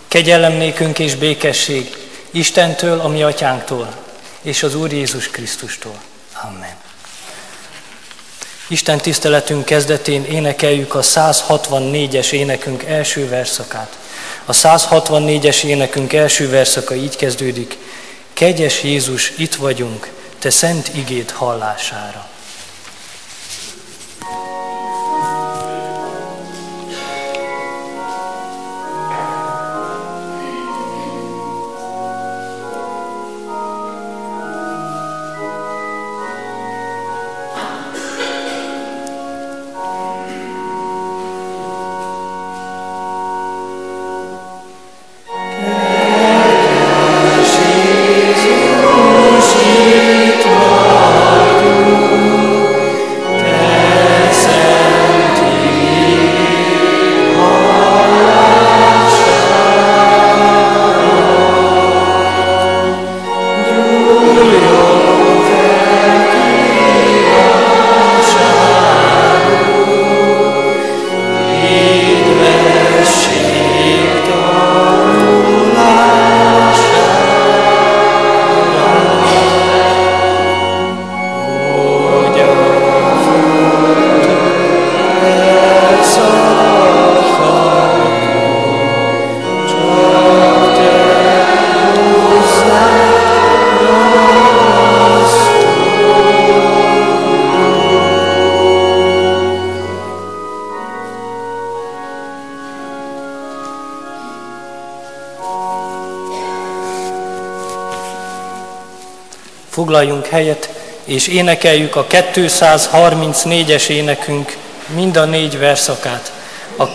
Kegyelem nékünk és békesség Istentől, a mi atyánktól, és az Úr Jézus Krisztustól. Amen. Isten tiszteletünk kezdetén énekeljük a 164-es énekünk első verszakát. A 164-es énekünk első verszaka így kezdődik: Kegyes Jézus, itt vagyunk, te szent igéd hallására. Foglaljunk helyet, és énekeljük a 234-es énekünk mind a 4 verszakát. A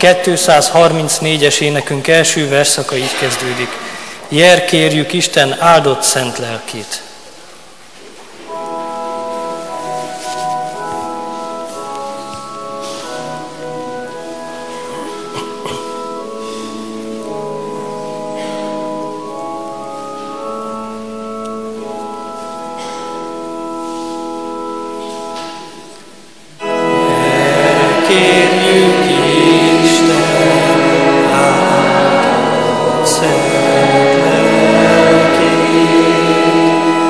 234-es énekünk első verszaka így kezdődik: Jer kérjük Isten áldott szent lelkét. Kérjük Isten áldott szent lelkét.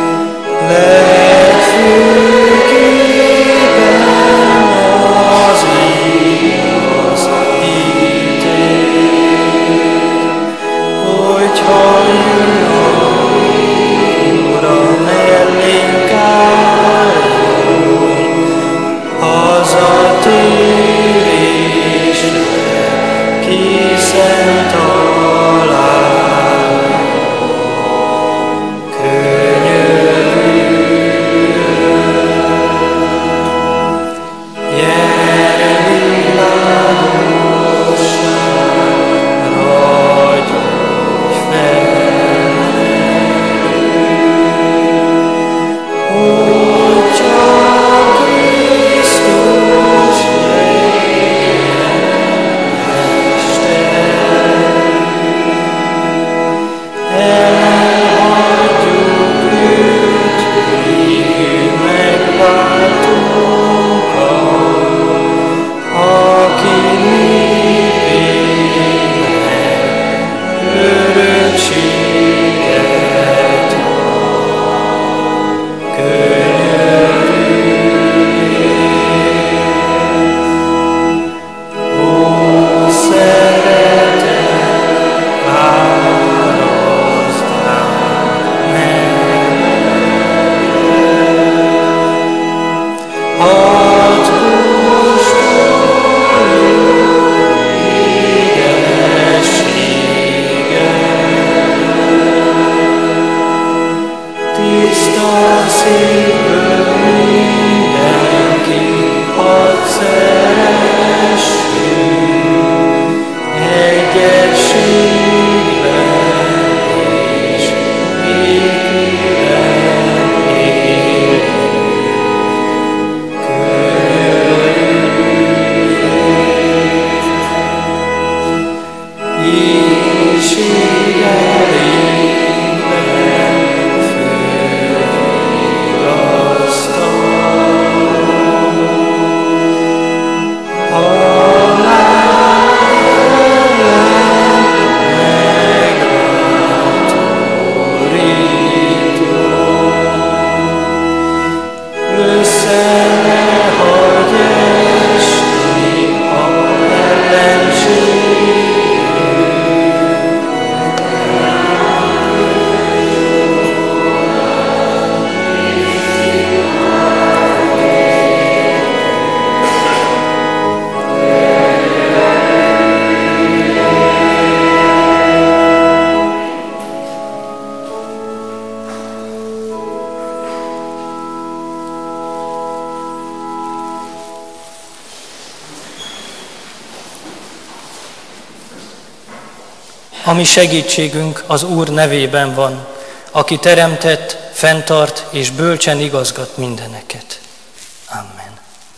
A mi segítségünk az Úr nevében van, aki teremtett, fenntart és bölcsen igazgat mindeneket. Amen.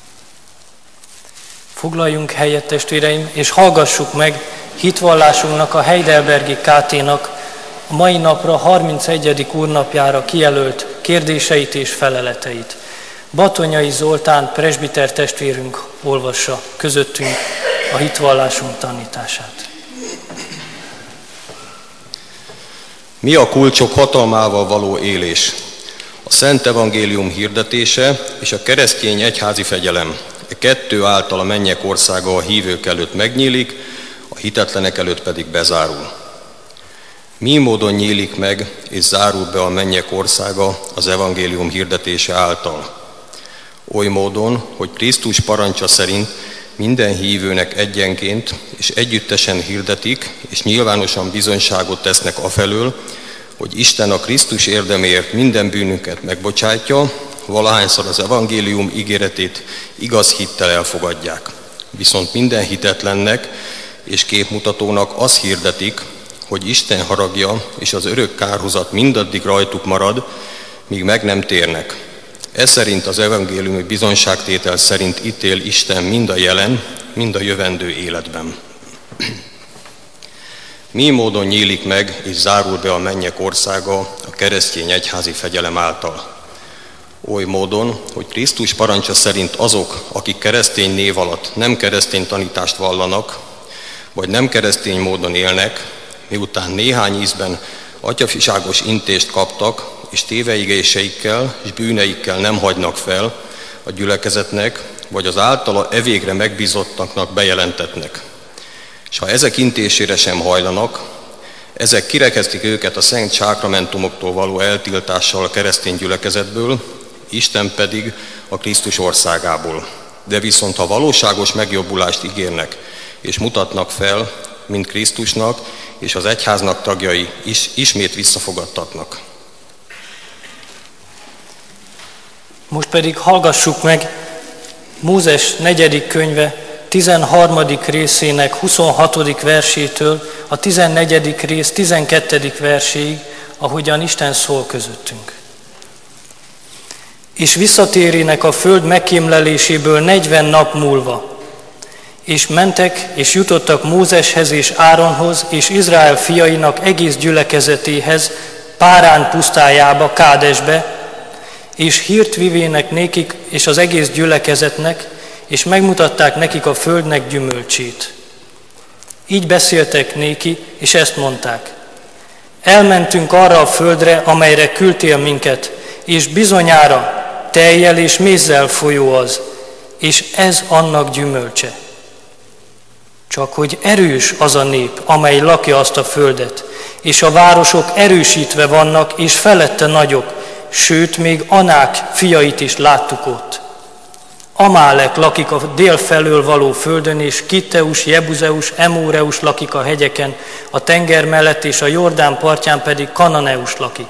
Foglaljunk helyet, testvéreim, és hallgassuk meg hitvallásunknak, a Heidelbergi KT-nak a mai napra, 31. úrnapjára kijelölt kérdéseit és feleleteit. Batonyai Zoltán presbiter testvérünk olvassa közöttünk a hitvallásunk tanítását. Mi a kulcsok hatalmával való élés? A Szent Evangélium hirdetése és a keresztény egyházi fegyelem. E kettő által a mennyek országa a hívők előtt megnyílik, a hitetlenek előtt pedig bezárul. Mi módon nyílik meg és zárul be a mennyek országa az evangélium hirdetése által? Oly módon, hogy Krisztus parancsa szerint minden hívőnek egyenként és együttesen hirdetik, és nyilvánosan bizonyságot tesznek afelől, hogy Isten a Krisztus érdeméért minden bűnünket megbocsátja, valahányszor az evangélium ígéretét igaz hittel elfogadják. Viszont minden hitetlennek és képmutatónak azt hirdetik, hogy Isten haragja és az örök kárhozat mindaddig rajtuk marad, míg meg nem térnek. Ez szerint az evangéliumi bizonyságtétel szerint ítél Isten mind a jelen, mind a jövendő életben. Mi módon nyílik meg és zárul be a mennyek országa a keresztény egyházi fegyelem által? Oly módon, hogy Krisztus parancsa szerint azok, akik keresztény név alatt nem keresztény tanítást vallanak, vagy nem keresztény módon élnek, miután néhány ízben atyafiságos intést kaptak, és téveigéseikkel és bűneikkel nem hagynak fel a gyülekezetnek, vagy az általa evégre megbízottaknak bejelentetnek. És ha ezek intésére sem hajlanak, ezek kirekesztik őket a szent sákramentumoktól való eltiltással a keresztény gyülekezetből, Isten pedig a Krisztus országából. De viszont ha valóságos megjobbulást ígérnek és mutatnak fel, mint Krisztusnak és az egyháznak tagjai is ismét visszafogadtatnak. Most pedig hallgassuk meg Mózes 4. könyve 13. részének 26. versétől a 14. rész 12. verséig, ahogyan Isten szól közöttünk. És visszatérének a föld megkémleléséből 40 nap múlva, és mentek, és jutottak Mózeshez és Áronhoz, és Izrael fiainak egész gyülekezetéhez, Párán pusztájába, Kádesbe, és hírt vivének nékik és az egész gyülekezetnek, és megmutatták nekik a földnek gyümölcsét. Így beszéltek néki, és ezt mondták: elmentünk arra a földre, amelyre küldtél minket, és bizonyára tejjel és mézzel folyó az, és ez annak gyümölcse. Csak hogy erős az a nép, amely lakja azt a földet, és a városok erősítve vannak, és felette nagyok, sőt, még Anák fiait is láttuk ott. Amálek lakik a dél felől való földön, és Kitteus, Jebuzeus, Emóreus lakik a hegyeken, a tenger mellett, és a Jordán partján pedig Kananeus lakik.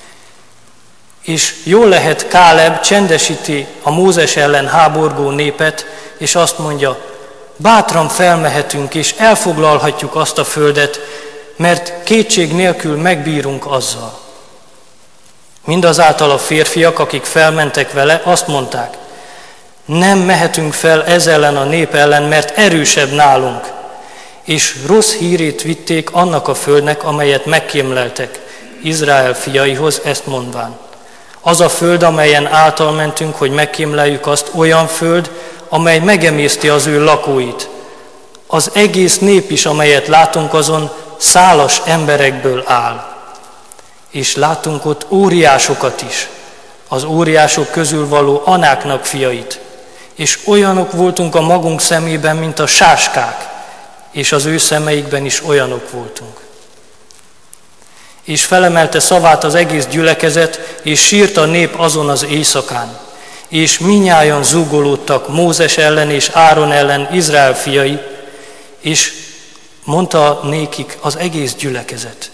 És jól lehet, Káleb csendesíti a Mózes ellen háborgó népet, és azt mondja: bátran felmehetünk, és elfoglalhatjuk azt a földet, mert kétség nélkül megbírunk azzal. Mindazáltal a férfiak, akik felmentek vele, azt mondták: nem mehetünk fel ez ellen a nép ellen, mert erősebb nálunk. És rossz hírét vitték annak a földnek, amelyet megkémleltek, Izrael fiaihoz, ezt mondván: az a föld, amelyen által mentünk, hogy megkémleljük azt, olyan föld, amely megemészti az ő lakóit. Az egész nép is, amelyet látunk azon, szálas emberekből áll. És látunk ott óriásokat is, az óriások közül való Anáknak fiait, és olyanok voltunk a magunk szemében, mint a sáskák, és az ő szemeikben is olyanok voltunk. És felemelte szavát az egész gyülekezet, és sírt a nép azon az éjszakán, és mindnyájan zúgolódtak Mózes ellen és Áron ellen Izrael fiai, és mondta nékik az egész gyülekezet: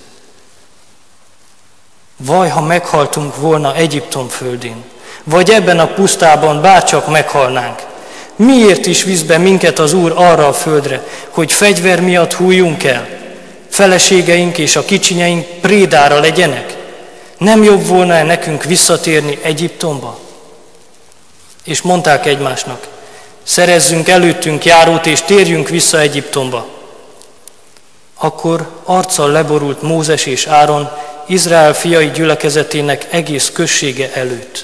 vaj, ha meghaltunk volna Egyiptom földén, vagy ebben a pusztában bárcsak meghalnánk. Miért is visz be minket az Úr arra a földre, hogy fegyver miatt hújjunk el? feleségeink és a kicsinyeink prédára legyenek? Nem jobb volna nekünk visszatérni Egyiptomba? És mondták egymásnak, szerezzünk előttünk járót, és térjünk vissza Egyiptomba. Akkor arccal leborult Mózes és Áron Izrael fiai gyülekezetének egész községe előtt.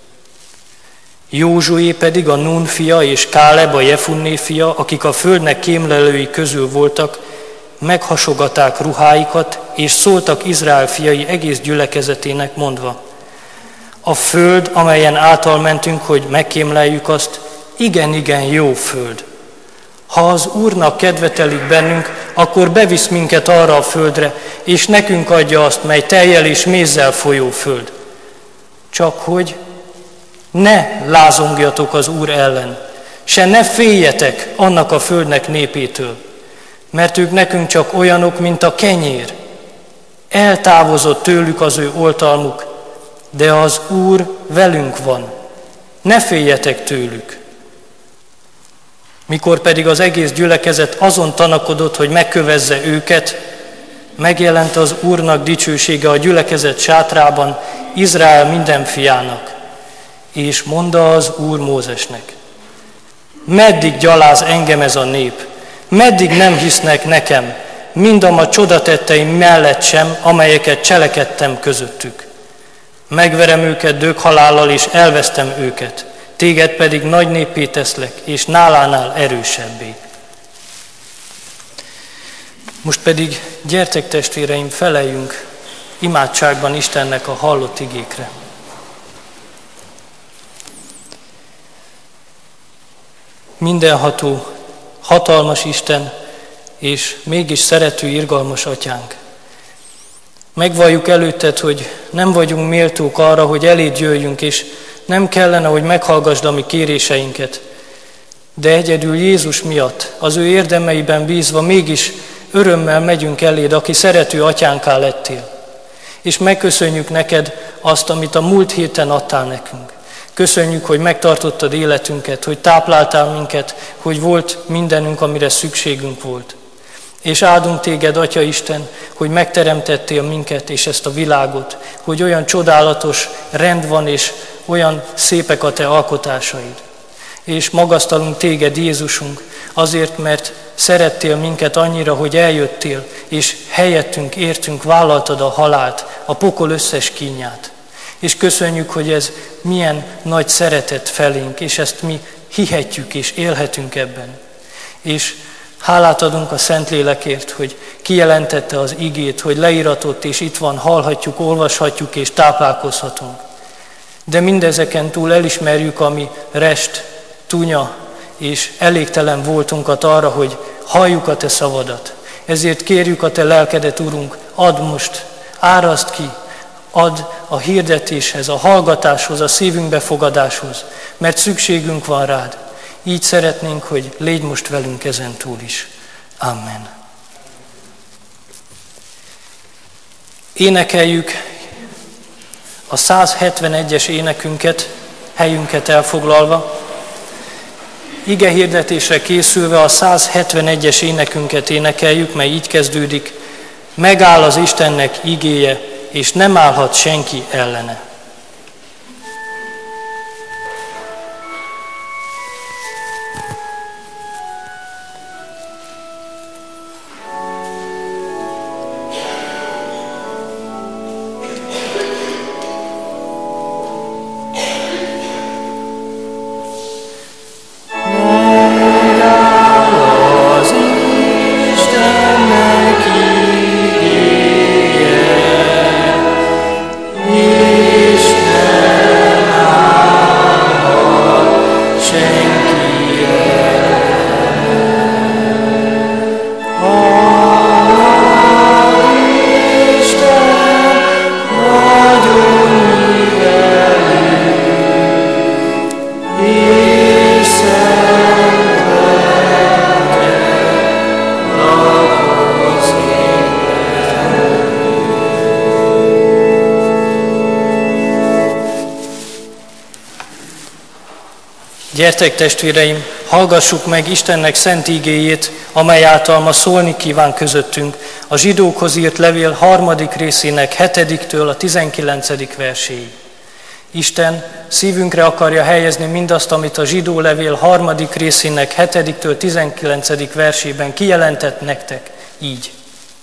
Józsué pedig a Nun fia és Káleb a Jefunné fia, akik a földnek kémlelői közül voltak, meghasogatták ruháikat, és szóltak Izrael fiai egész gyülekezetének mondva: a föld, amelyen által mentünk, hogy megkémleljük azt, igen, jó föld. Ha az Úrnak kedvetelik bennünk, akkor bevisz minket arra a földre, és nekünk adja azt, mely tejjel és mézzel folyó föld. Csak hogy ne lázongjatok az Úr ellen, se ne féljetek annak a földnek népétől, mert ők nekünk csak olyanok, mint a kenyér. Eltávozott tőlük az ő oltalmuk, de az Úr velünk van. Ne féljetek tőlük. Mikor pedig az egész gyülekezet azon tanakodott, hogy megkövezze őket, megjelent az Úrnak dicsősége a gyülekezet sátrában Izrael minden fiának. És mondta az Úr Mózesnek: meddig gyaláz engem ez a nép? Meddig nem hisznek nekem, mindam a csodatetteim mellett sem, amelyeket cselekedtem közöttük? Megverem őket döghalállal, és elvesztem őket. Téged pedig nagy néppé teszlek, és nálánál erősebbé. Most pedig gyertek testvéreim, feleljünk imádságban Istennek a hallott igékre. Mindenható, hatalmas Isten, és mégis szerető, irgalmas Atyánk. Megvalljuk előtted, hogy nem vagyunk méltók arra, hogy eléd jöjjünk, és nem kellene, hogy meghallgasd a mi kéréseinket. De egyedül Jézus miatt, az ő érdemeiben bízva mégis örömmel megyünk eléd, aki szerető atyánká lettél. És megköszönjük neked azt, amit a múlt héten adtál nekünk. Köszönjük, hogy megtartottad életünket, hogy tápláltál minket, hogy volt mindenünk, amire szükségünk volt. És áldunk téged, Atya Isten, hogy megteremtettél minket és ezt a világot, hogy olyan csodálatos rend van, és olyan szépek a te alkotásaid. És magasztalunk téged, Jézusunk, azért, mert szerettél minket annyira, hogy eljöttél, és helyettünk, értünk vállaltad a halált, a pokol összes kínját. És köszönjük, hogy ez milyen nagy szeretet felénk, és ezt mi hihetjük és élhetünk ebben. És hálát adunk a Szentlélekért, hogy kijelentette az igét, hogy leíratott, és itt van, hallhatjuk, olvashatjuk és táplálkozhatunk. De mindezeken túl elismerjük a mi rest, tunya és elégtelen voltunkat arra, hogy halljuk a te szavadat. Ezért kérjük a te lelkedet, Urunk, add most, áraszd ki, add a hirdetéshez, a hallgatáshoz, a szívünk befogadáshoz, mert szükségünk van rád. Így szeretnénk, hogy légy most velünk ezen túl is. Amen. Énekeljük a 171-es énekünket, helyünket elfoglalva. Ige hirdetésre készülve a 171-es énekünket énekeljük, mely így kezdődik: megáll az Istennek igéje, és nem állhat senki ellene. Gyertek testvéreim, hallgassuk meg Istennek szent ígéjét, amely által ma szólni kíván közöttünk, a zsidókhoz írt levél 3. részének 7-től a 19. verséig. Isten szívünkre akarja helyezni mindazt, amit a zsidó levél 3. részének 7-től 19. versében kijelentett nektek, így.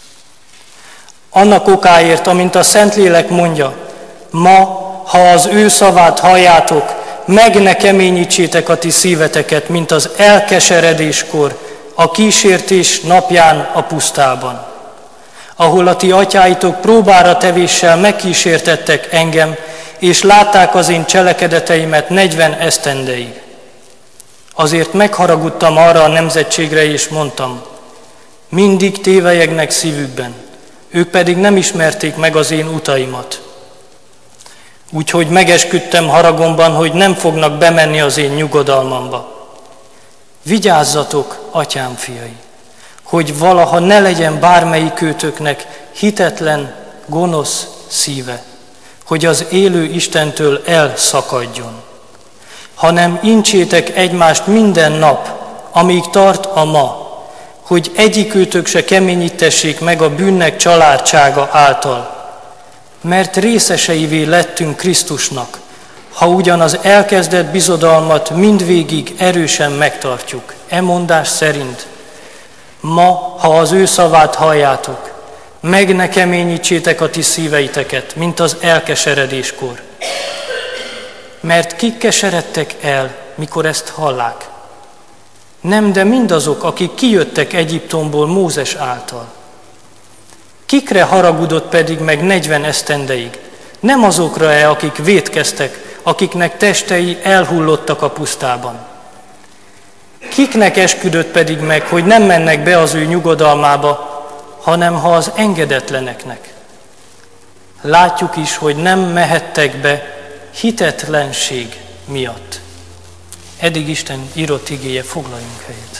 Annak okáért, amint a Szentlélek mondja, ma, ha az ő szavát halljátok, meg ne keményítsétek a ti szíveteket, mint az elkeseredéskor, a kísértés napján a pusztában, ahol a ti atyáitok próbára tevéssel megkísértettek engem, és látták az én cselekedeteimet 40 esztendeig. Azért megharagudtam arra a nemzetségre, és mondtam, mindig tévelyegnek szívükben, ők pedig nem ismerték meg az én utaimat. Úgyhogy megesküdtem haragomban, hogy nem fognak bemenni az én nyugodalmamba. Vigyázzatok, atyám fiai, hogy valaha ne legyen bármelyikőtöknek hitetlen, gonosz szíve, hogy az élő Istentől elszakadjon, hanem incsétek egymást minden nap, amíg tart a ma, hogy egyikőtök se keményítessék meg a bűnnek családsága által, mert részeseivé lettünk Krisztusnak, ha ugyan az elkezdett bizodalmat mindvégig erősen megtartjuk. E mondás szerint, ma, ha az ő szavát halljátok, meg ne keményítsétek a ti szíveiteket, mint az elkeseredéskor. Mert kik keseredtek el, mikor ezt hallák? Nem, de mindazok, akik kijöttek Egyiptomból Mózes által. Kikre haragudott pedig meg 40 esztendeig? Nem azokra-e, akik vétkeztek, akiknek testei elhullottak a pusztában? Kiknek esküdött pedig meg, hogy nem mennek be az ő nyugodalmába, hanem ha az engedetleneknek? Látjuk is, hogy nem mehettek be hitetlenség miatt. Eddig Isten írott igéje, foglaljunk helyet.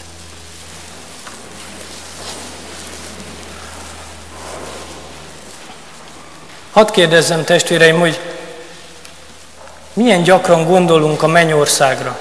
Hadd kérdezzem, testvéreim, hogy milyen gyakran gondolunk a mennyországra?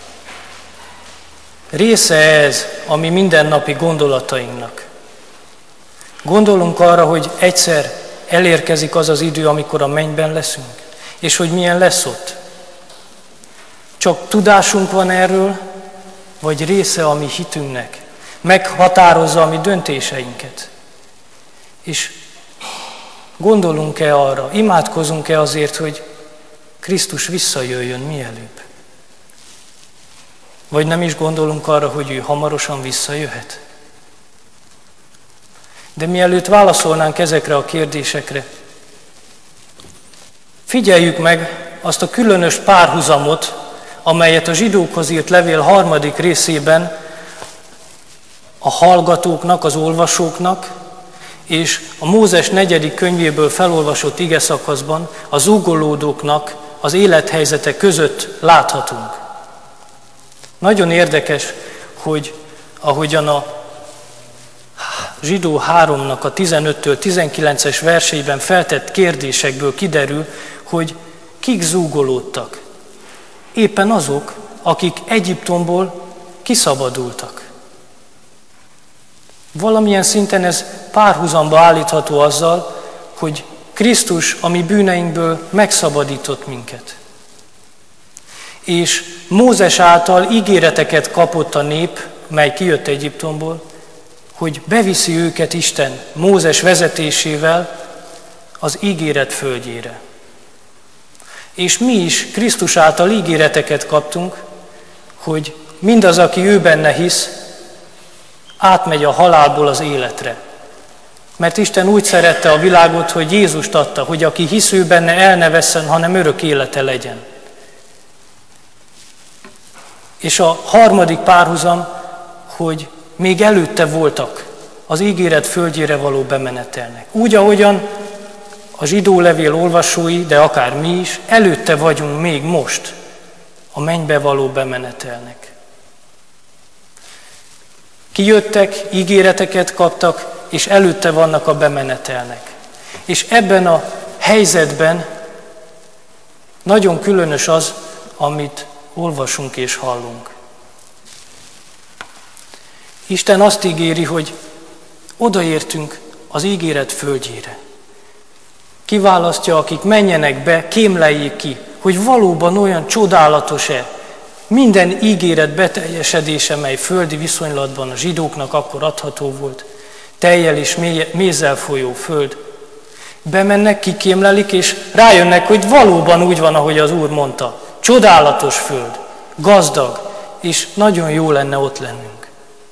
Része ez a mi mindennapi gondolatainknak? Gondolunk arra, hogy egyszer elérkezik az az idő, amikor a mennyben leszünk, és hogy milyen lesz ott? Csak tudásunk van erről, vagy része a mi hitünknek? Meghatározza a mi döntéseinket? És gondolunk-e arra, imádkozunk-e azért, hogy Krisztus visszajöjjön mielőbb? Vagy nem is gondolunk arra, hogy ő hamarosan visszajöhet? De mielőtt válaszolnánk ezekre a kérdésekre, figyeljük meg azt a különös párhuzamot, amelyet a zsidókhoz írt levél 3. részében a hallgatóknak, az olvasóknak, és a Mózes 4. könyvéből felolvasott igeszakaszban a zúgolódóknak az élethelyzete között láthatunk. Nagyon érdekes, hogy ahogyan a Zsidó 3-nak a 15-től 19-es verseiben feltett kérdésekből kiderül, hogy kik zúgolódtak. Éppen azok, akik Egyiptomból kiszabadultak. Valamilyen szinten ez párhuzamba állítható azzal, hogy Krisztus a mi bűneinkből megszabadított minket. És Mózes által ígéreteket kapott a nép, mely kijött Egyiptomból, hogy beviszi őket Isten Mózes vezetésével az ígéret földjére. És mi is Krisztus által ígéreteket kaptunk, hogy mindaz, aki ő benne hisz, átmegy a halálból az életre. Mert Isten úgy szerette a világot, hogy Jézust adta, hogy aki hisz ő benne, el ne vesszen, hanem örök élete legyen. És a harmadik párhuzam, hogy még előtte voltak az ígéret földjére való bemenetelnek. Úgy, ahogyan a zsidó levél olvasói, de akár mi is, előtte vagyunk még most a mennybe való bemenetelnek. Kijöttek, ígéreteket kaptak, és előtte vannak a bemenetelnek. És ebben a helyzetben nagyon különös az, amit olvasunk és hallunk. Isten azt ígéri, hogy odaértünk az ígéret földjére. Kiválasztja, akik menjenek be, kémleljék ki, hogy valóban olyan csodálatos-e minden ígéret beteljesedése, mely földi viszonylatban a zsidóknak akkor adható volt, tejjel és mézzel folyó föld. Bemennek, kikémlelik, és rájönnek, hogy valóban úgy van, ahogy az Úr mondta. Csodálatos föld, gazdag, és nagyon jó lenne ott lennünk.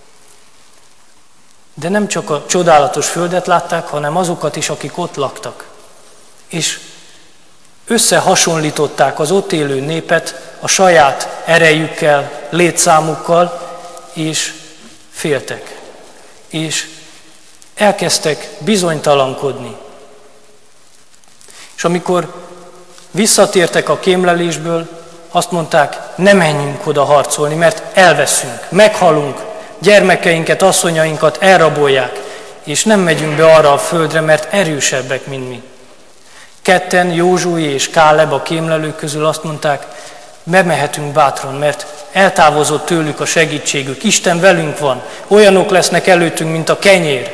De nem csak a csodálatos földet látták, hanem azokat is, akik ott laktak. És összehasonlították az ott élő népet a saját erejükkel, létszámukkal, és féltek. És elkezdtek bizonytalankodni. És amikor visszatértek a kémlelésből, azt mondták, ne menjünk oda harcolni, mert elveszünk, meghalunk, gyermekeinket, asszonyainkat elrabolják, és nem megyünk be arra a földre, mert erősebbek, mint mi. Ketten, Józsué és Káleb a kémlelők közül azt mondták, bemehetünk bátran, mert eltávozott tőlük a segítségük, Isten velünk van, olyanok lesznek előttünk, mint a kenyér.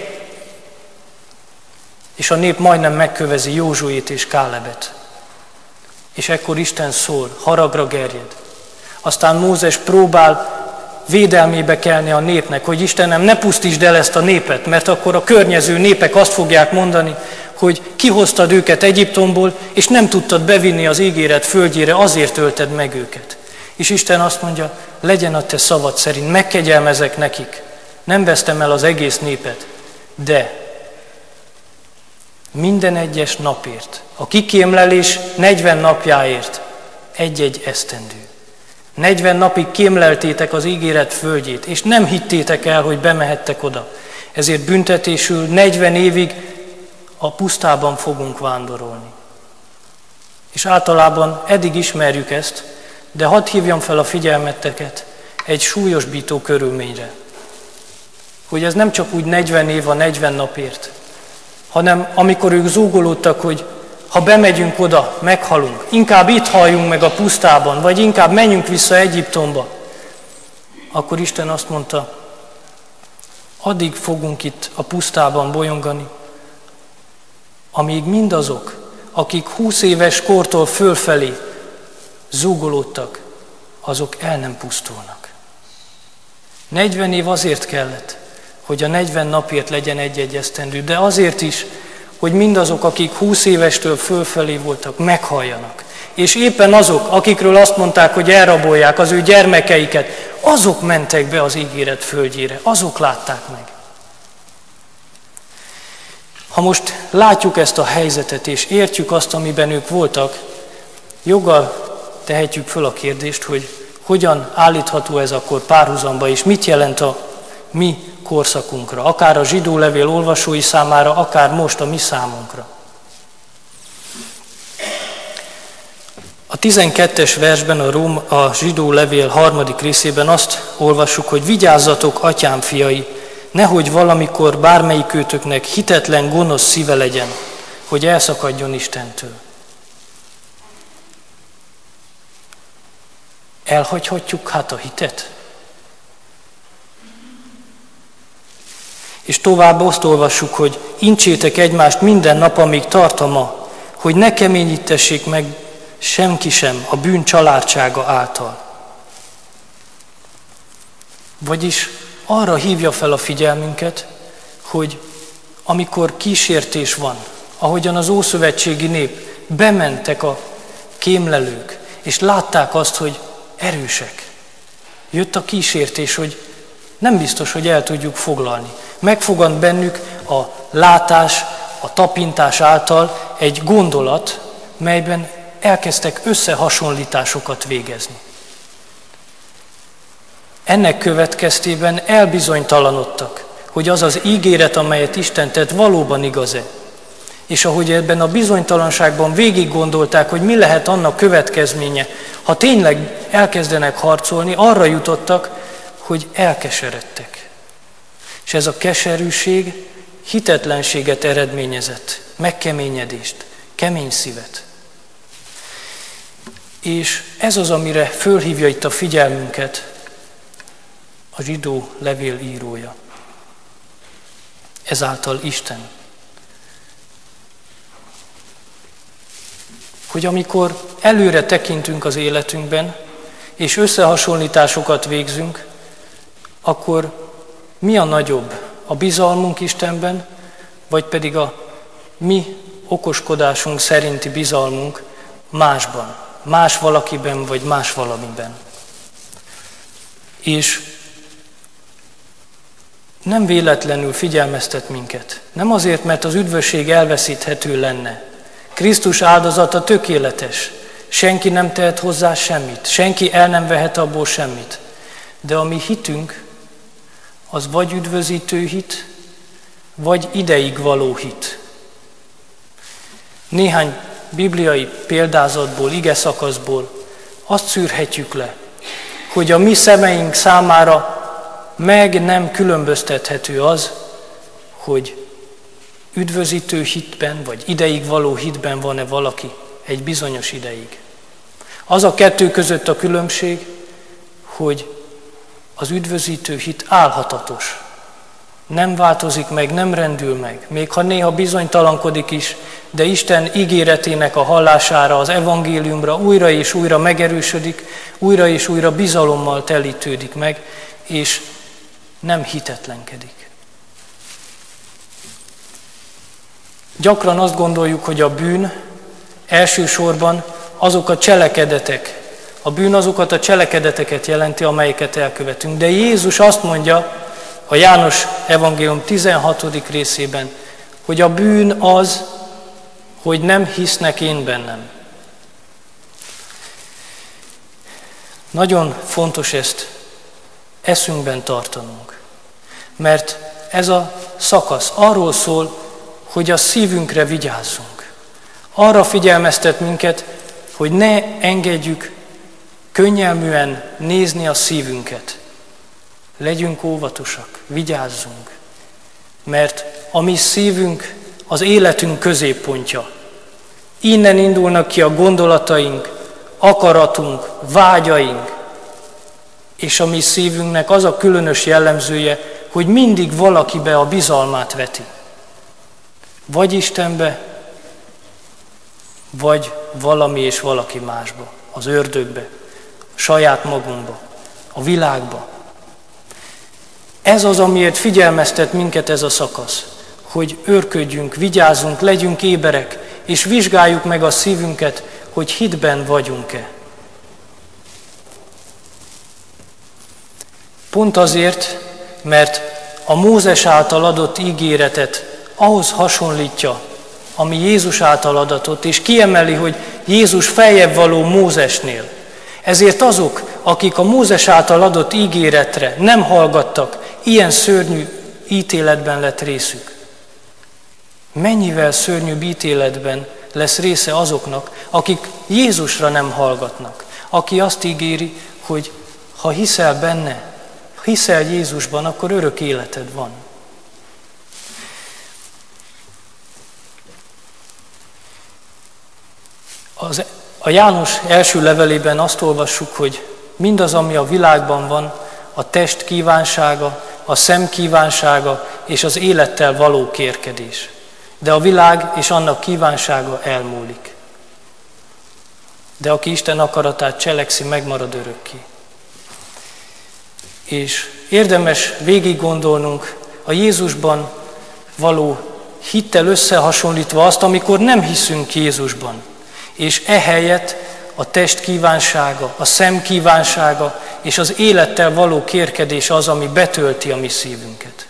És a nép majdnem megkövezi Józsuét és Kálebet. És ekkor Isten szól, haragra gerjed. Aztán Mózes próbál védelmébe kelni a népnek, hogy Istenem, ne pusztítsd el ezt a népet, mert akkor a környező népek azt fogják mondani, hogy kihoztad őket Egyiptomból, és nem tudtad bevinni az ígéret földjére, azért ölted meg őket. És Isten azt mondja, legyen a te szavad szerint, megkegyelmezek nekik, nem vesztem el az egész népet, de minden egyes napért, a kikémlelés 40 napjáért egy-egy esztendő. 40 napig kémleltétek az ígéret földjét, és nem hittétek el, hogy bemehettek oda. Ezért büntetésül 40 évig a pusztában fogunk vándorolni. És általában eddig ismerjük ezt, de hadd hívjam fel a figyelmeteket egy súlyosbító körülményre. Hogy ez nem csak úgy 40 év a 40 napért, hanem amikor ők zúgolódtak, hogy ha bemegyünk oda, meghalunk, inkább itt halljunk meg a pusztában, vagy inkább menjünk vissza Egyiptomba, akkor Isten azt mondta, addig fogunk itt a pusztában bolyongani, amíg mindazok, akik 20 éves kortól fölfelé zúgolódtak, azok el nem pusztulnak. 40 év azért kellett, hogy a 40 napért legyen egy-egy esztendő, de azért is, hogy mindazok, akik 20 évestől fölfelé voltak, meghalljanak. És éppen azok, akikről azt mondták, hogy elrabolják az ő gyermekeiket, azok mentek be az ígéret földjére, azok látták meg. Ha most látjuk ezt a helyzetet, és értjük azt, amiben ők voltak, joggal tehetjük föl a kérdést, hogy hogyan állítható ez akkor párhuzamba, és mit jelent a mi korszakunkra, akár a zsidó levél olvasói számára, akár most a mi számunkra. A 12-es versben a zsidó levél 3. részében azt olvassuk, hogy vigyázzatok, atyám fiai, nehogy valamikor bármelyikőtöknek hitetlen, gonosz szíve legyen, hogy elszakadjon Istentől. Elhagyhatjuk hát a hitet? És tovább azt olvassuk, hogy incsétek egymást minden nap, amíg tart a ma, hogy ne keményítessék meg senki sem a bűn családsága által. Vagyis arra hívja fel a figyelmünket, hogy amikor kísértés van, ahogyan az ószövetségi nép bementek a kémlelők, és látták azt, hogy erősek. Jött a kísértés, hogy nem biztos, hogy el tudjuk foglalni. Megfogant bennük a látás, a tapintás által egy gondolat, melyben elkezdtek összehasonlításokat végezni. Ennek következtében elbizonytalanodtak, hogy az az ígéret, amelyet Isten tett, valóban igaz-e. És ahogy ebben a bizonytalanságban végig gondolták, hogy mi lehet annak következménye, ha tényleg elkezdenek harcolni, arra jutottak, hogy elkeseredtek. És ez a keserűség hitetlenséget eredményezett, megkeményedést, kemény szívet. És ez az, amire fölhívja itt a figyelmünket a zsidó levél írója. Ezáltal Isten. Hogy amikor előre tekintünk az életünkben, és összehasonlításokat végzünk, akkor mi a nagyobb? A bizalmunk Istenben, vagy pedig a mi okoskodásunk szerinti bizalmunk másban, más valakiben, vagy más valamiben. És nem véletlenül figyelmeztet minket. Nem azért, mert az üdvösség elveszíthető lenne. Krisztus áldozata tökéletes. Senki nem tehet hozzá semmit. Senki el nem vehet abból semmit. De a mi hitünk, az vagy üdvözítő hit, vagy ideig való hit. Néhány bibliai példázatból, igeszakaszból azt szűrhetjük le, hogy a mi szemeink számára meg nem különböztethető az, hogy üdvözítő hitben, vagy ideig való hitben van-e valaki egy bizonyos ideig. Az a kettő között a különbség, hogy az üdvözítő hit álhatatos. Nem változik meg, nem rendül meg, még ha néha bizonytalankodik is, de Isten ígéretének a hallására, az evangéliumra újra és újra megerősödik, újra és újra bizalommal telítődik meg, és nem hitetlenkedik. Gyakran azt gondoljuk, hogy a bűn elsősorban azok a cselekedetek, a bűn azokat a cselekedeteket jelenti, amelyeket elkövetünk. De Jézus azt mondja a János evangélium 16. részében, hogy a bűn az, hogy nem hisznek én bennem. Nagyon fontos ezt eszünkben tartanunk, mert ez a szakasz arról szól, hogy a szívünkre vigyázzunk. Arra figyelmeztet minket, hogy ne engedjük könnyelműen nézni a szívünket. Legyünk óvatosak, vigyázzunk, mert a mi szívünk az életünk középpontja. Innen indulnak ki a gondolataink, akaratunk, vágyaink, és a mi szívünknek az a különös jellemzője, hogy mindig valakibe a bizalmát veti. Vagy Istenbe, vagy valami és valaki másba, az ördögbe, saját magunkba, a világba. Ez az, amiért figyelmeztet minket ez a szakasz, hogy őrködjünk, vigyázzunk, legyünk éberek, és vizsgáljuk meg a szívünket, hogy hitben vagyunk-e. Pont azért, mert a Mózes által adott ígéretet ahhoz hasonlítja, ami Jézus által adatott, és kiemeli, hogy Jézus feljebb való Mózesnél. Ezért azok, akik a Mózes által adott ígéretre nem hallgattak, ilyen szörnyű ítéletben lett részük. Mennyivel szörnyűbb ítéletben lesz része azoknak, akik Jézusra nem hallgatnak, aki azt ígéri, hogy ha hiszel benne, hiszel Jézusban, akkor örök életed van. A János első levelében azt olvassuk, hogy mindaz, ami a világban van, a test kívánsága, a szem kívánsága és az élettel való kérkedés. De a világ és annak kívánsága elmúlik. De aki Isten akaratát cselekszi, megmarad örökké. És érdemes végig gondolnunk a Jézusban való hittel összehasonlítva azt, amikor nem hiszünk Jézusban. És ehelyett a test kívánsága, a szem kívánsága és az élettel való kérkedés az, ami betölti a mi szívünket.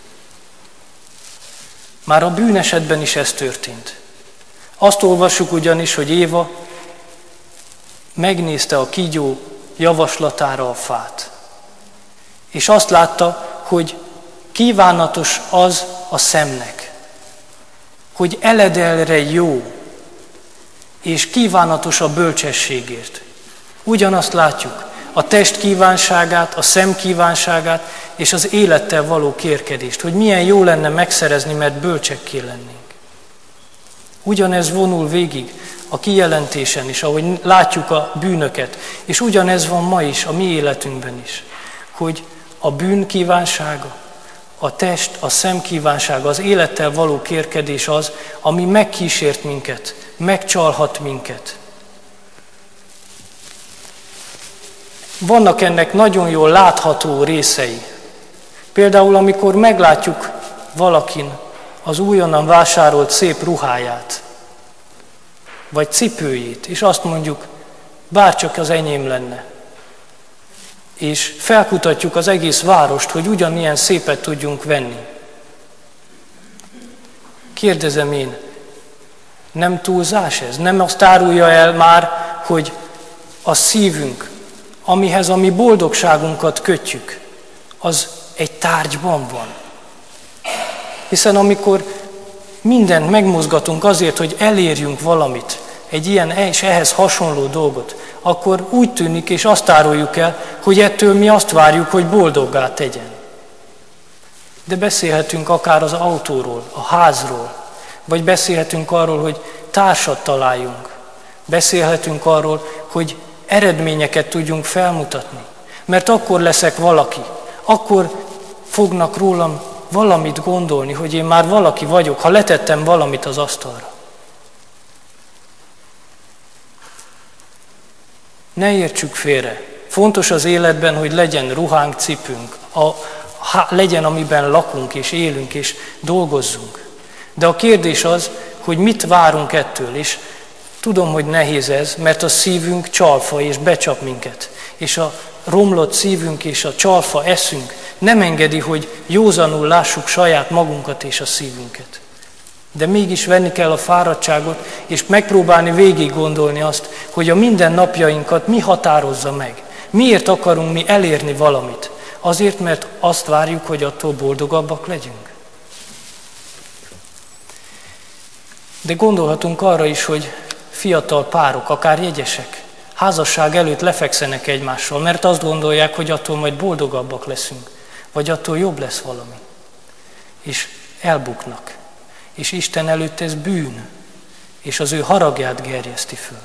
Már a bűnesetben is ez történt. Azt olvassuk ugyanis, hogy Éva megnézte a kígyó javaslatára a fát. És azt látta, hogy kívánatos az a szemnek, hogy eledelre jó, és kívánatos a bölcsességért. Ugyanazt látjuk, a test kívánságát, a szem kívánságát, és az élettel való kérkedést, hogy milyen jó lenne megszerezni, mert bölcsekké lennénk. Ugyanez vonul végig a kijelentésen is, ahogy látjuk a bűnöket, és ugyanez van ma is, a mi életünkben is, hogy a bűn kívánsága, a test, a szem kívánsága, az élettel való kérkedés az, ami megkísért minket, megcsalhat minket. Vannak ennek nagyon jól látható részei. Például, amikor meglátjuk valakin az újonnan vásárolt szép ruháját, vagy cipőjét, és azt mondjuk, bárcsak az enyém lenne. És felkutatjuk az egész várost, hogy ugyanilyen szépet tudjunk venni. Kérdezem én, nem túlzás ez? Nem azt árulja el már, hogy a szívünk, amihez a mi boldogságunkat kötjük, az egy tárgyban van. Hiszen amikor mindent megmozgatunk azért, hogy elérjünk valamit, egy ilyen és ehhez hasonló dolgot, akkor úgy tűnik, és azt áruljuk el, hogy ettől mi azt várjuk, hogy boldoggá tegyen. De beszélhetünk akár az autóról, a házról, vagy beszélhetünk arról, hogy társat találjunk. Beszélhetünk arról, hogy eredményeket tudjunk felmutatni. Mert akkor leszek valaki, akkor fognak rólam valamit gondolni, hogy én már valaki vagyok, ha letettem valamit az asztalra. Ne értsük félre. Fontos az életben, hogy legyen ruhánk, cipünk, legyen, amiben lakunk és élünk és dolgozzunk. De a kérdés az, hogy mit várunk ettől, és tudom, hogy nehéz ez, mert a szívünk csalfa és becsap minket. És a romlott szívünk és a csalfa eszünk nem engedi, hogy józanul lássuk saját magunkat és a szívünket. De mégis venni kell a fáradtságot, és megpróbálni végig gondolni azt, hogy a mindennapjainkat mi határozza meg. Miért akarunk mi elérni valamit? Azért, mert azt várjuk, hogy attól boldogabbak legyünk. De gondolhatunk arra is, hogy fiatal párok, akár jegyesek, házasság előtt lefekszenek egymással, mert azt gondolják, hogy attól majd boldogabbak leszünk, vagy attól jobb lesz valami. És elbuknak. És Isten előtt ez bűn, és az ő haragját gerjeszti föl.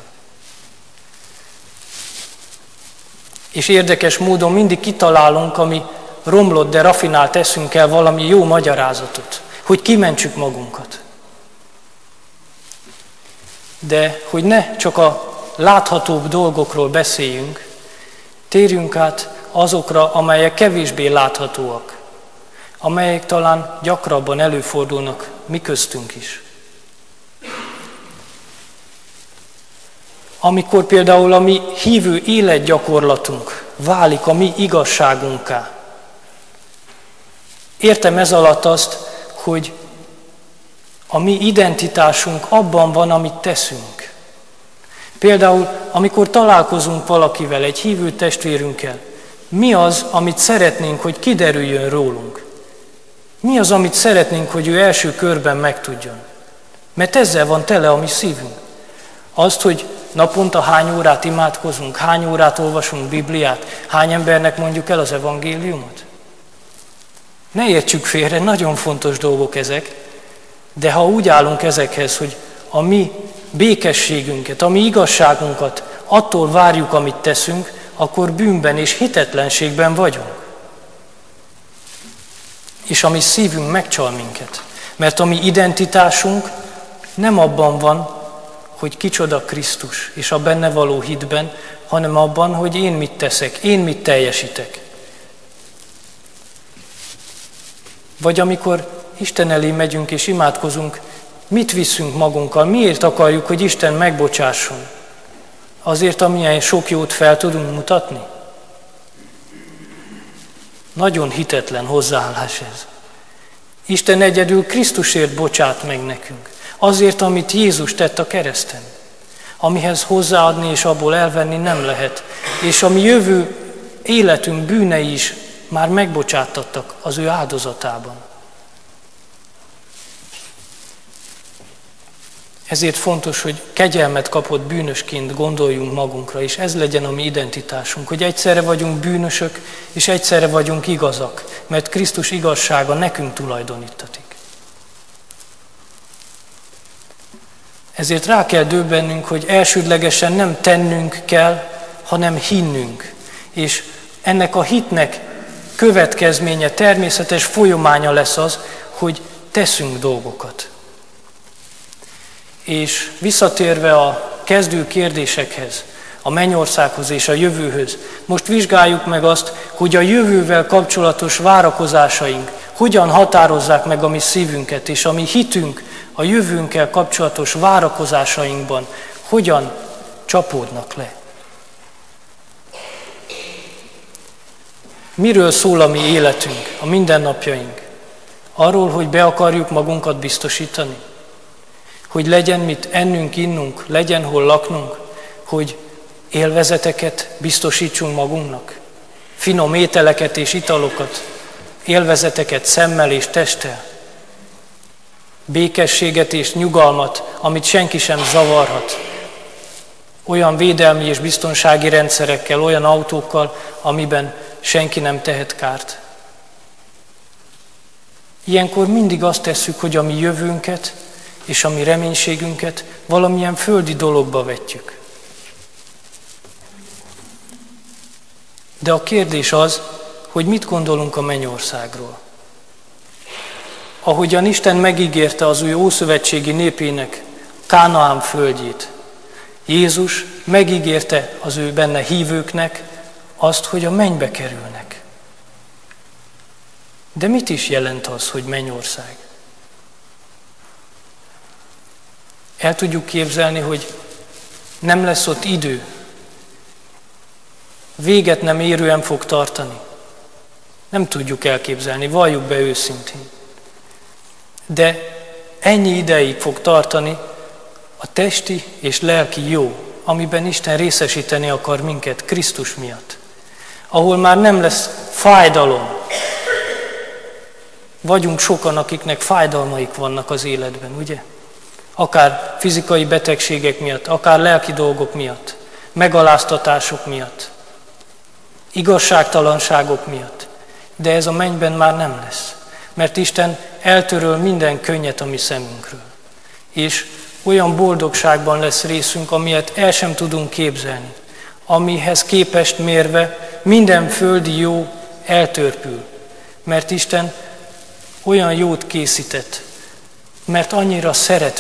És érdekes módon mindig kitalálunk, ami romlott, de rafinált eszünkkel valami jó magyarázatot, hogy kimentsük magunkat. De hogy ne csak a láthatóbb dolgokról beszéljünk, térjünk át azokra, amelyek kevésbé láthatóak, amelyek talán gyakrabban előfordulnak mi köztünk is. Amikor például a mi hívő életgyakorlatunk válik a mi igazságunká. Értem ez alatt azt, hogy a mi identitásunk abban van, amit teszünk. Például, amikor találkozunk valakivel, egy hívő testvérünkkel, mi az, amit szeretnénk, hogy kiderüljön rólunk? Mi az, amit szeretnénk, hogy ő első körben megtudjon? Mert ezzel van tele a mi szívünk. Azt, hogy naponta hány órát imádkozunk, hány órát olvasunk Bibliát, hány embernek mondjuk el az evangéliumot? Ne értsük félre, nagyon fontos dolgok ezek, de ha úgy állunk ezekhez, hogy a mi békességünket, a mi igazságunkat attól várjuk, amit teszünk, akkor bűnben és hitetlenségben vagyunk. És a mi szívünk megcsal minket. Mert a mi identitásunk nem abban van, hogy kicsoda Krisztus, és a benne való hitben, hanem abban, hogy én mit teszek, én mit teljesítek. Vagy amikor Isten elé megyünk és imádkozunk, mit viszünk magunkkal, miért akarjuk, hogy Isten megbocsásson? Azért, amilyen sok jót fel tudunk mutatni? Nagyon hitetlen hozzáállás ez. Isten egyedül Krisztusért bocsát meg nekünk. Azért, amit Jézus tett a kereszten. Amihez hozzáadni és abból elvenni nem lehet. És a mi jövő életünk bűnei is már megbocsátattak az ő áldozatában. Ezért fontos, hogy kegyelmet kapott bűnösként gondoljunk magunkra, és ez legyen a mi identitásunk, hogy egyszerre vagyunk bűnösök, és egyszerre vagyunk igazak, mert Krisztus igazsága nekünk tulajdonítatik. Ezért rá kell döbbennünk, hogy elsődlegesen nem tennünk kell, hanem hinnünk. És ennek a hitnek következménye, természetes folyamánya lesz az, hogy teszünk dolgokat. És visszatérve a kezdő kérdésekhez, a mennyországhoz és a jövőhöz, most vizsgáljuk meg azt, hogy a jövővel kapcsolatos várakozásaink hogyan határozzák meg a mi szívünket, és a mi hitünk a jövőnkkel kapcsolatos várakozásainkban hogyan csapódnak le. Miről szól a mi életünk, a mindennapjaink? Arról, hogy be akarjuk magunkat biztosítani? Hogy legyen mit ennünk, innunk, legyen hol laknunk, hogy élvezeteket biztosítsunk magunknak, finom ételeket és italokat, élvezeteket szemmel és testtel, békességet és nyugalmat, amit senki sem zavarhat, olyan védelmi és biztonsági rendszerekkel, olyan autókkal, amiben senki nem tehet kárt. Ilyenkor mindig azt tesszük, hogy a mi jövőnket és a mi reménységünket valamilyen földi dologba vetjük. De a kérdés az, hogy mit gondolunk a mennyországról. Ahogyan Isten megígérte az ő ószövetségi népének Kánaán földjét, Jézus megígérte az ő benne hívőknek azt, hogy a mennybe kerülnek. De mit is jelent az, hogy mennyország? El tudjuk képzelni, hogy nem lesz ott idő, véget nem érően fog tartani. Nem tudjuk elképzelni, valljuk be őszintén. De ennyi ideig fog tartani a testi és lelki jó, amiben Isten részesíteni akar minket Krisztus miatt. Ahol már nem lesz fájdalom. Vagyunk sokan, akiknek fájdalmaik vannak az életben, ugye? Akár fizikai betegségek miatt, akár lelki dolgok miatt, megaláztatások miatt, igazságtalanságok miatt. De ez a mennyben már nem lesz, mert Isten eltöröl minden könnyet a mi szemünkről. És olyan boldogságban lesz részünk, amilyet el sem tudunk képzelni, amihez képest mérve minden földi jó eltörpül, mert Isten olyan jót készített, mert annyira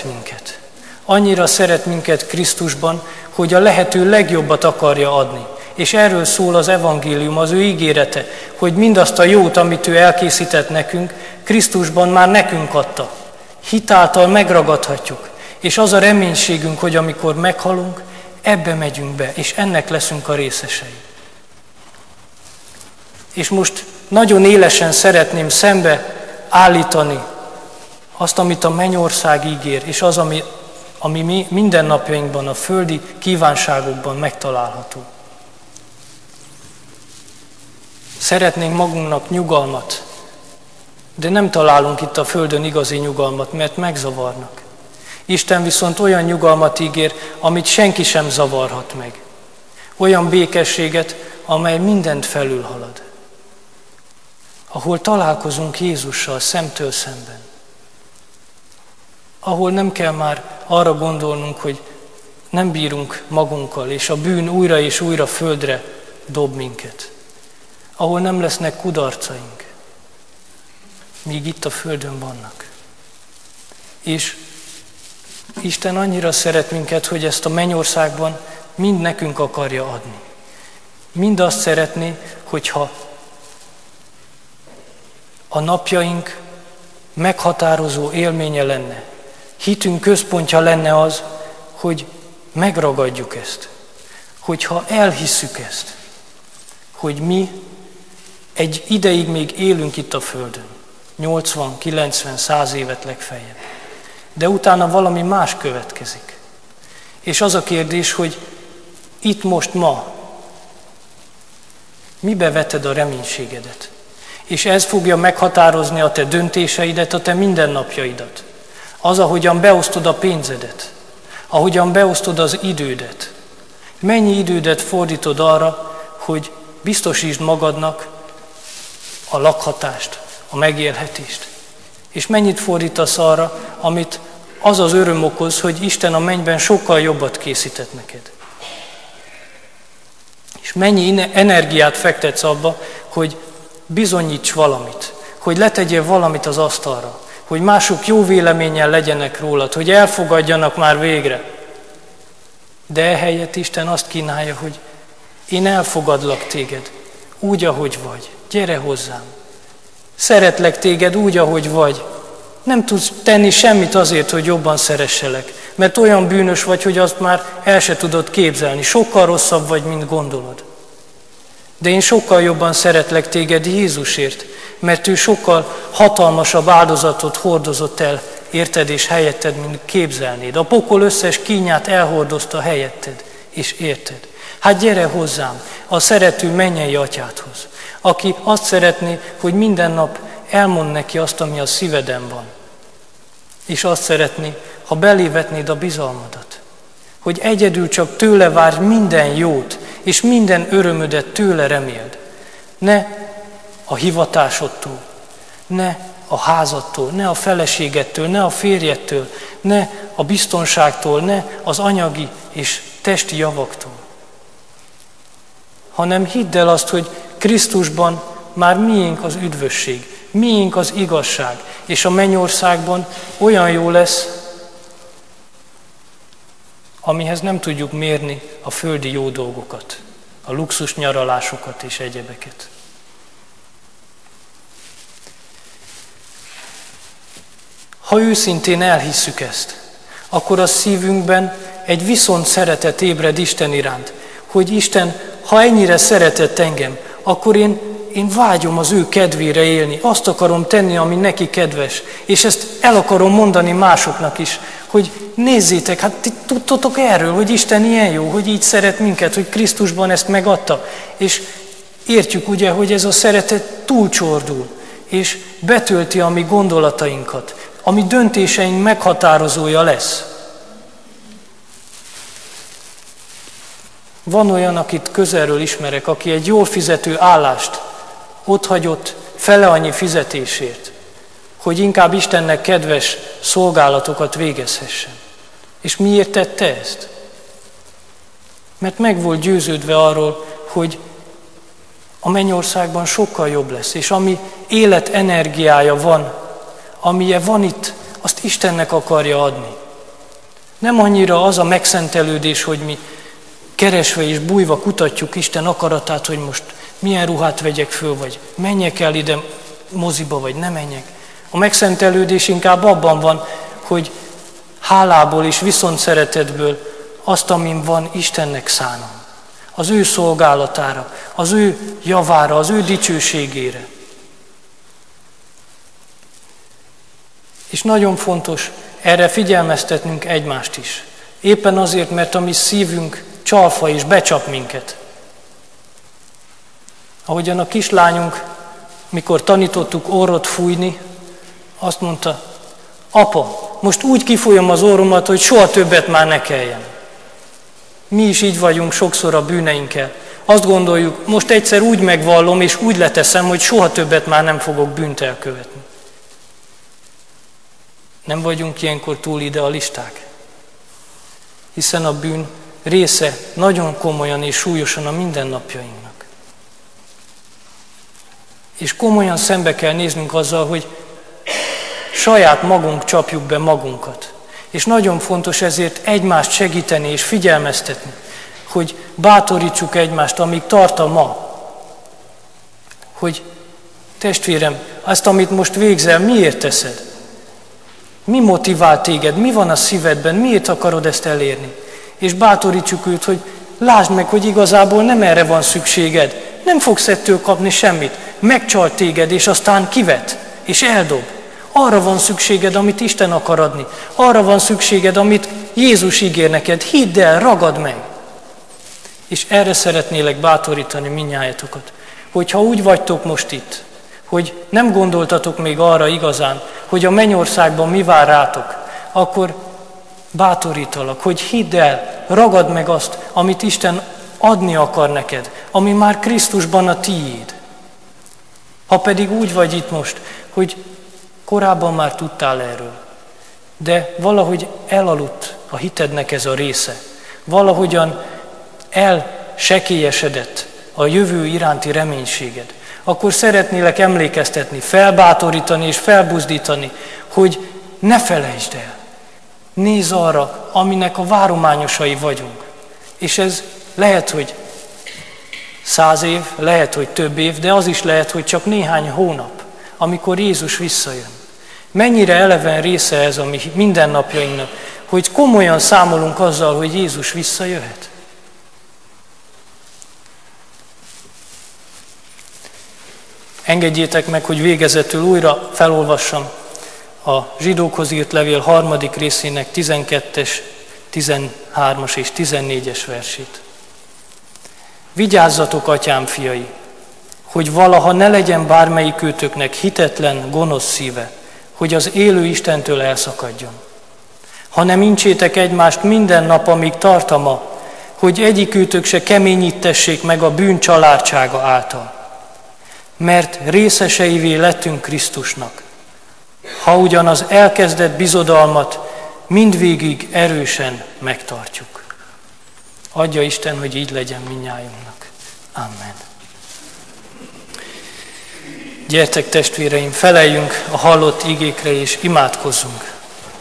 szeret minket Krisztusban, hogy a lehető legjobbat akarja adni. És erről szól az evangélium, az ő ígérete, hogy mindazt a jót, amit ő elkészített nekünk, Krisztusban már nekünk adta. Hitáltal megragadhatjuk, és az a reménységünk, hogy amikor meghalunk, ebbe megyünk be, és ennek leszünk a részesei. És most nagyon élesen szeretném szembe állítani azt, amit a mennyország ígér, és az, ami mi mindennapjainkban, a földi kívánságokban megtalálható. Szeretnénk magunknak nyugalmat, de nem találunk itt a földön igazi nyugalmat, mert megzavarnak. Isten viszont olyan nyugalmat ígér, amit senki sem zavarhat meg. Olyan békességet, amely mindent felülhalad. Ahol találkozunk Jézussal szemtől szemben. Ahol nem kell már arra gondolnunk, hogy nem bírunk magunkkal, és a bűn újra és újra földre dob minket. Ahol nem lesznek kudarcaink, míg itt a földön vannak. És Isten annyira szeret minket, hogy ezt a mennyországban mind nekünk akarja adni. Mind azt szeretné, hogyha a napjaink meghatározó élménye lenne, hitünk központja lenne az, hogy megragadjuk ezt, hogyha elhisszük ezt, hogy mi egy ideig még élünk itt a Földön, 80, 90, 100 évet legfeljebb, de utána valami más következik. És az a kérdés, hogy itt most ma mibe veted a reménységedet? És ez fogja meghatározni a te döntéseidet, a te mindennapjaidat. Az, ahogyan beosztod a pénzedet, ahogyan beosztod az idődet. Mennyi idődet fordítod arra, hogy biztosítsd magadnak a lakhatást, a megélhetést. És mennyit fordítasz arra, amit az az öröm okoz, hogy Isten a mennyben sokkal jobbat készített neked. És mennyi energiát fektetsz abba, hogy bizonyíts valamit, hogy letegyél valamit az asztalra, hogy mások jó véleménnyel legyenek rólad, hogy elfogadjanak már végre. De ehelyett Isten azt kínálja, hogy én elfogadlak téged, úgy, ahogy vagy. Gyere hozzám. Szeretlek téged úgy, ahogy vagy. Nem tudsz tenni semmit azért, hogy jobban szeresselek, mert olyan bűnös vagy, hogy azt már el se tudod képzelni. Sokkal rosszabb vagy, mint gondolod. De én sokkal jobban szeretlek téged Jézusért, mert ő sokkal hatalmasabb áldozatot hordozott el érted és helyetted, mint képzelnéd. A pokol összes kínját elhordozta helyetted és érted. Hát gyere hozzám, a szerető mennyei atyádhoz, aki azt szeretné, hogy minden nap elmond neki azt, ami a szíveden van. És azt szeretné, ha belévetnéd a bizalmadat, hogy egyedül csak tőle várj minden jót, és minden örömödet tőle reméld. Ne a hivatásodtól, ne a házadtól, ne a feleségettől, ne a férjettől, ne a biztonságtól, ne az anyagi és testi javaktól, hanem hidd el azt, hogy Krisztusban már miénk az üdvösség, miénk az igazság, és a mennyországban olyan jó lesz, amihez nem tudjuk mérni a földi jó dolgokat, a luxus nyaralásokat és egyebeket. Ha őszintén elhisszük ezt, akkor a szívünkben egy viszont szeretet ébred Isten iránt, hogy Isten, ha ennyire szeretett engem, akkor én vágyom az ő kedvére élni, azt akarom tenni, ami neki kedves, és ezt el akarom mondani másoknak is, hogy nézzétek, hát ti tudtotok erről, hogy Isten ilyen jó, hogy így szeret minket, hogy Krisztusban ezt megadta, és értjük ugye, hogy ez a szeretet túlcsordul, és betölti a mi gondolatainkat, a mi döntéseink meghatározója lesz. Van olyan, akit közelről ismerek, aki egy jól fizető állást otthagyott fele annyi fizetésért, hogy inkább Istennek kedves szolgálatokat végezhessen. És miért tette ezt? Mert meg volt győződve arról, hogy a mennyországban sokkal jobb lesz, és ami életenergiája van, amilyen van itt, azt Istennek akarja adni. Nem annyira az a megszentelődés, hogy mi keresve és bújva kutatjuk Isten akaratát, hogy most milyen ruhát vegyek föl, vagy menjek el ide moziba, vagy ne menjek. A megszentelődés inkább abban van, hogy hálából és viszontszeretetből azt, amin van, Istennek szánom. Az ő szolgálatára, az ő javára, az ő dicsőségére. És nagyon fontos erre figyelmeztetnünk egymást is. Éppen azért, mert a mi szívünk csalfa és becsap minket. Ahogyan a kislányunk, mikor tanítottuk orrot fújni, azt mondta, apa, most úgy kifújom az orromat, hogy soha többet már ne kelljen. Mi is így vagyunk sokszor a bűneinkkel. Azt gondoljuk, most egyszer úgy megvallom, és úgy leteszem, hogy soha többet már nem fogok bűnt elkövetni. Nem vagyunk ilyenkor túl idealisták? Hiszen a bűn része nagyon komolyan és súlyosan a mindennapjainknak. És komolyan szembe kell néznünk azzal, hogy saját magunk csapjuk be magunkat. És nagyon fontos ezért egymást segíteni és figyelmeztetni, hogy bátorítsuk egymást, amíg tart a ma. Hogy testvérem, azt, amit most végzel, miért teszed? Mi motivál téged? Mi van a szívedben? Miért akarod ezt elérni? És bátorítsuk őt, hogy lásd meg, hogy igazából nem erre van szükséged. Nem fogsz ettől kapni semmit. Megcsal téged, és aztán kivet, és eldob. Arra van szükséged, amit Isten akar adni. Arra van szükséged, amit Jézus ígér neked. Hidd el, ragad meg. És erre szeretnélek bátorítani mindnyájatokat, hogyha úgy vagytok most itt, hogy nem gondoltatok még arra igazán, hogy a mennyországban mi vár rátok, akkor bátorítalak, hogy hidd el, ragad meg azt, amit Isten adni akar neked, ami már Krisztusban a tiéd. Ha pedig úgy vagy itt most, hogy korábban már tudtál erről, de valahogy elaludt a hitednek ez a része, valahogyan elsekélyesedett a jövő iránti reménységed, akkor szeretnélek emlékeztetni, felbátorítani és felbuzdítani, hogy ne felejtsd el. Nézz arra, aminek a várományosai vagyunk. És ez lehet, hogy 100 év, lehet, hogy több év, de az is lehet, hogy csak néhány hónap, amikor Jézus visszajön. Mennyire eleven része ez a mi mindennapjainknak, hogy komolyan számolunk azzal, hogy Jézus visszajöhet. Engedjétek meg, hogy végezetül újra felolvassam a Zsidókhoz írt levél 3. részének 12-es, 13-as és 14-es versét. Vigyázzatok, atyám fiai, hogy valaha ne legyen bármelyikőtöknek hitetlen, gonosz szíve, hogy az élő Istentől elszakadjon. Hanem incsétek egymást minden nap, amíg tart a ma, hogy egyikőtök se keményítessék meg a bűn családsága által. Mert részeseivé lettünk Krisztusnak, ha ugyan az elkezdett bizodalmat mindvégig erősen megtartjuk. Adja Isten, hogy így legyen mindnyájunknak. Amen. Gyertek, testvéreim, feleljünk a hallott igékre és imádkozzunk.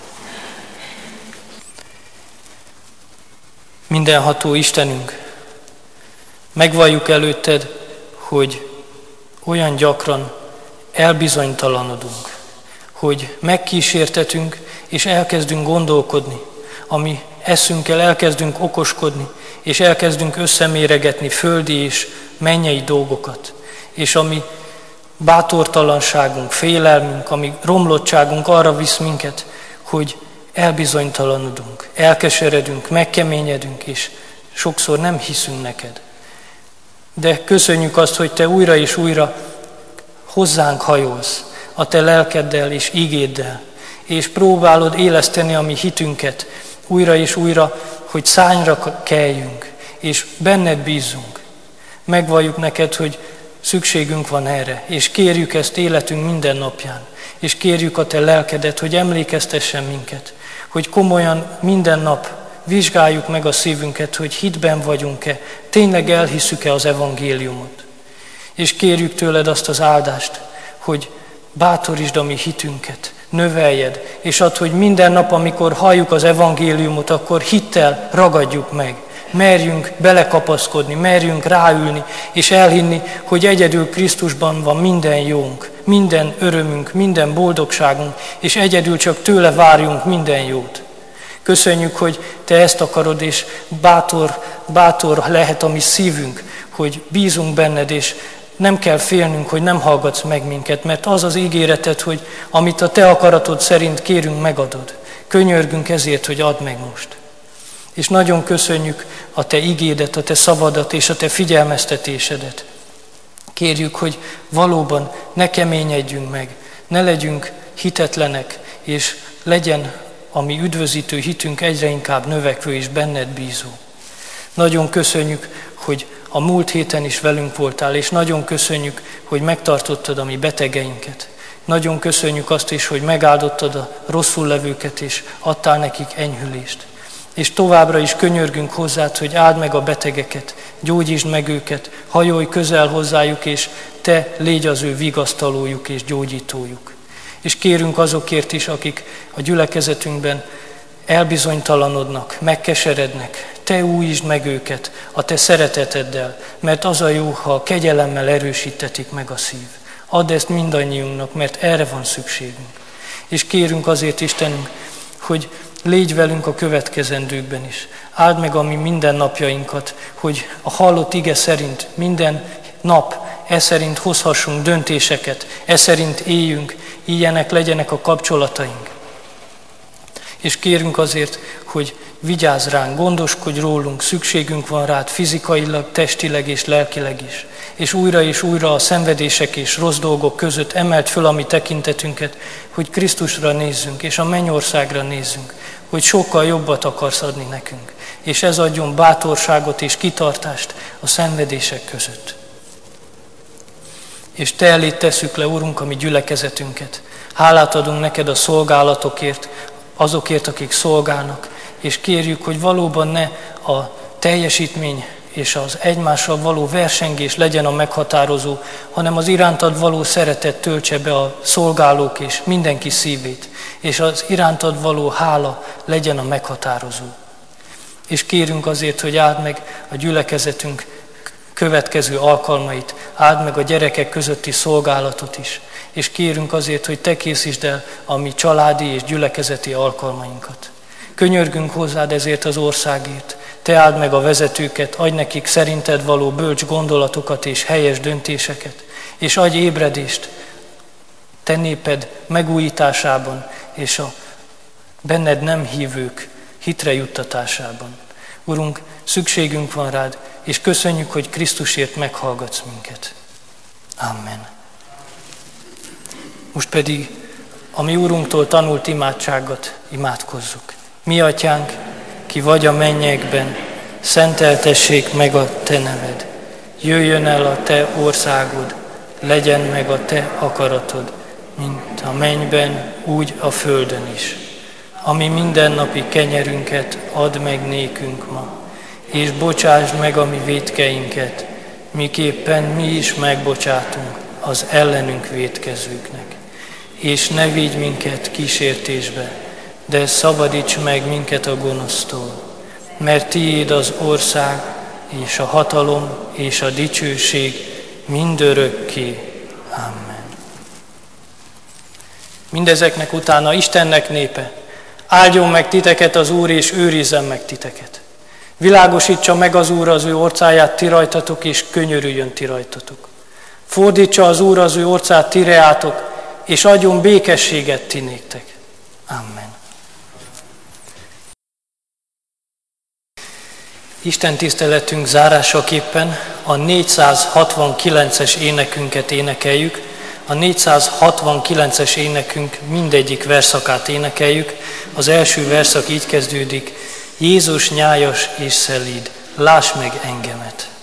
Mindenható Istenünk, megvalljuk előtted, hogy olyan gyakran elbizonytalanodunk, hogy megkísértetünk és elkezdünk gondolkodni, ami eszünkkel elkezdünk okoskodni, és elkezdünk összeméregetni földi és mennyei dolgokat, és ami bátortalanságunk, félelmünk, ami romlottságunk arra visz minket, hogy elbizonytalanodunk, elkeseredünk, megkeményedünk, és sokszor nem hiszünk neked. De köszönjük azt, hogy te újra és újra hozzánk hajolsz a te lelkeddel és igéddel, és próbálod éleszteni a mi hitünket újra és újra, hogy szányra keljünk, és benned bízzunk. Megvalljuk neked, hogy szükségünk van erre, és kérjük ezt életünk minden napján, és kérjük a te lelkedet, hogy emlékeztessen minket, hogy komolyan minden nap vizsgáljuk meg a szívünket, hogy hitben vagyunk-e, tényleg elhisszük-e az evangéliumot. És kérjük tőled azt az áldást, hogy bátorítsd a mi hitünket, növeljed, és add, hogy minden nap, amikor halljuk az evangéliumot, akkor hittel ragadjuk meg. Merjünk belekapaszkodni, merjünk ráülni, és elhinni, hogy egyedül Krisztusban van minden jónk, minden örömünk, minden boldogságunk, és egyedül csak tőle várjunk minden jót. Köszönjük, hogy te ezt akarod, és bátor lehet a mi szívünk, hogy bízunk benned, és nem kell félnünk, hogy nem hallgatsz meg minket, mert az az ígéreted, hogy amit a te akaratod szerint kérünk, megadod. Könyörgünk ezért, hogy add meg most. És nagyon köszönjük a te igédet, a te szavadat és a te figyelmeztetésedet. Kérjük, hogy valóban ne keményedjünk meg, ne legyünk hitetlenek, és legyen a mi üdvözítő hitünk egyre inkább növekvő és benned bízó. Nagyon köszönjük, hogy a múlt héten is velünk voltál, és nagyon köszönjük, hogy megtartottad a mi betegeinket. Nagyon köszönjük azt is, hogy megáldottad a rosszul levőket, és adtál nekik enyhülést. És továbbra is könyörgünk hozzád, hogy áld meg a betegeket, gyógyítsd meg őket, hajolj közel hozzájuk, és te légy az ő vigasztalójuk és gyógyítójuk. És kérünk azokért is, akik a gyülekezetünkben elbizonytalanodnak, megkeserednek. Te újítsd meg őket a te szereteteddel, mert az a jó, ha kegyelemmel erősítetik meg a szív. Add ezt mindannyiunknak, mert erre van szükségünk. És kérünk azért, Istenünk, hogy légy velünk a következendőkben is. Áld meg a mi mindennapjainkat, hogy a hallott ige szerint minden nap szerint hozhassunk döntéseket, szerint éljünk, ilyenek legyenek a kapcsolataink. És kérünk azért, hogy vigyázz ránk, gondoskodj rólunk, szükségünk van rád fizikailag, testileg és lelkileg is. És újra a szenvedések és rossz dolgok között emeld föl a mi tekintetünket, hogy Krisztusra nézzünk, és a mennyországra nézzünk, hogy sokkal jobbat akarsz adni nekünk. És ez adjon bátorságot és kitartást a szenvedések között. És te elé tesszük le, Urunk, a mi gyülekezetünket. Hálát adunk neked a szolgálatokért, azokért, akik szolgálnak, és kérjük, hogy valóban ne a teljesítmény és az egymással való versengés legyen a meghatározó, hanem az irántad való szeretet töltse be a szolgálók és mindenki szívét, és az irántad való hála legyen a meghatározó. És kérünk azért, hogy áld meg a gyülekezetünk következő alkalmait, áld meg a gyerekek közötti szolgálatot is, és kérünk azért, hogy te készítsd el a mi családi és gyülekezeti alkalmainkat. Könyörgünk hozzád ezért az országért, te áld meg a vezetőket, adj nekik szerinted való bölcs gondolatokat és helyes döntéseket, és adj ébredést te néped megújításában és a benned nem hívők hitre juttatásában. Urunk, szükségünk van rád, és köszönjük, hogy Krisztusért meghallgatsz minket. Amen. Most pedig a mi Úrunktól tanult imádságot imádkozzuk. Mi Atyánk, ki vagy a mennyekben, szenteltessék meg a te neved. Jöjjön el a te országod, legyen meg a te akaratod, mint a mennyben, úgy a földön is. Ami mindennapi kenyerünket add meg nékünk ma, és bocsásd meg a mi vétkeinket, miképpen mi is megbocsátunk az ellenünk vétkezőknek. És ne vigy minket kísértésbe, de szabadíts meg minket a gonosztól, mert tiéd az ország, és a hatalom, és a dicsőség mindörökké. Amen. Mindezeknek utána Istennek népe, áldjon meg titeket az Úr, és őrizzen meg titeket. Világosítsa meg az Úr az ő orcáját ti rajtatok, és könyörüljön ti rajtatok. Fordítsa az Úr az ő orcát ti reátok, és adjon békességet ti néktek. Amen. Isten tiszteletünk zárásaképpen a 469-es énekünket énekeljük. A 469-es énekünk mindegyik verszakát énekeljük. Az első verszak így kezdődik: Jézus nyájas és szelíd, láss meg engemet.